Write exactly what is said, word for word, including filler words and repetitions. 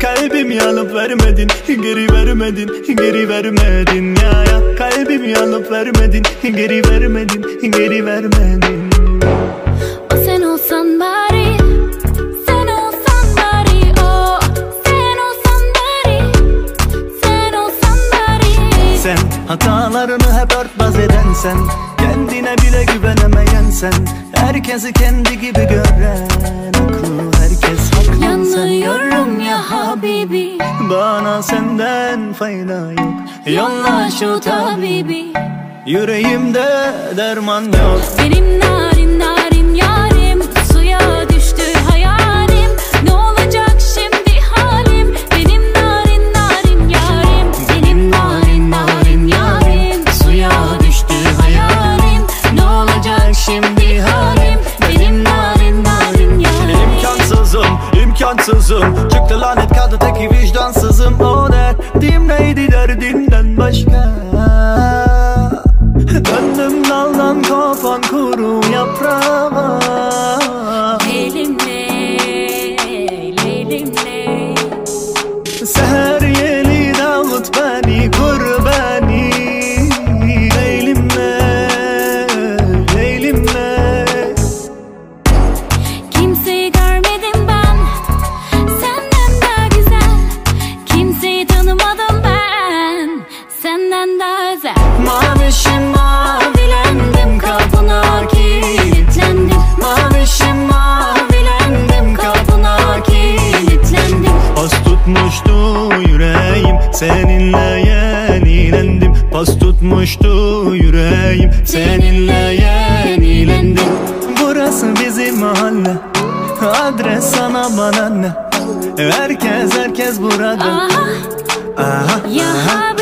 Kalbimi alıp vermedin, geri vermedin, geri vermedin ya ya. Kalbimi alıp vermedin, geri vermedin, geri vermedin. O sen olsan bari, sen olsan bari, o sen olsan bari, sen olsan bari. Sen hatalarını hep örtbas eden sen, kendine bile güvenemeyen sen, herkesi kendi gibi gören, aklı herkes haklı. Yanıyorum ya Habibi, bana senden fayda yok. yolla şu tabibi. Yüreğimde derman yok. Benim narin narin yarim, suya düştü hayalim. Ne olacak şimdi halim? Benim narin narin yarim, benim narin narin yarim, suya düştü hayalim. Ne olacak şimdi halim? Benim narin narin yarim. İmkansızım, imkansızım, çıktı lanet kaldı tek vicdansızım. O derdim neydi derdinden başka? Döndüm daldan kopan kuru yaprağa. Leylimle, leylimle. Seher yeli davut beni, kur beni. Leylimle, leylimle. Kimseyi görmedim ben senden daha güzel, kimseyi tanımadım ben senden daha özel. Mavişim mavilendim, kapına kilitlendim. Mavişim mavilendim, kapına kilitlendim. Pas tutmuştu yüreğim, seninle yenilendim. Pas tutmuştu yüreğim, seninle yenilendim. Burası bizim mahalle, adres sana bana ne? Herkes herkes burada. Aha, Aha, ya aha. Habibi.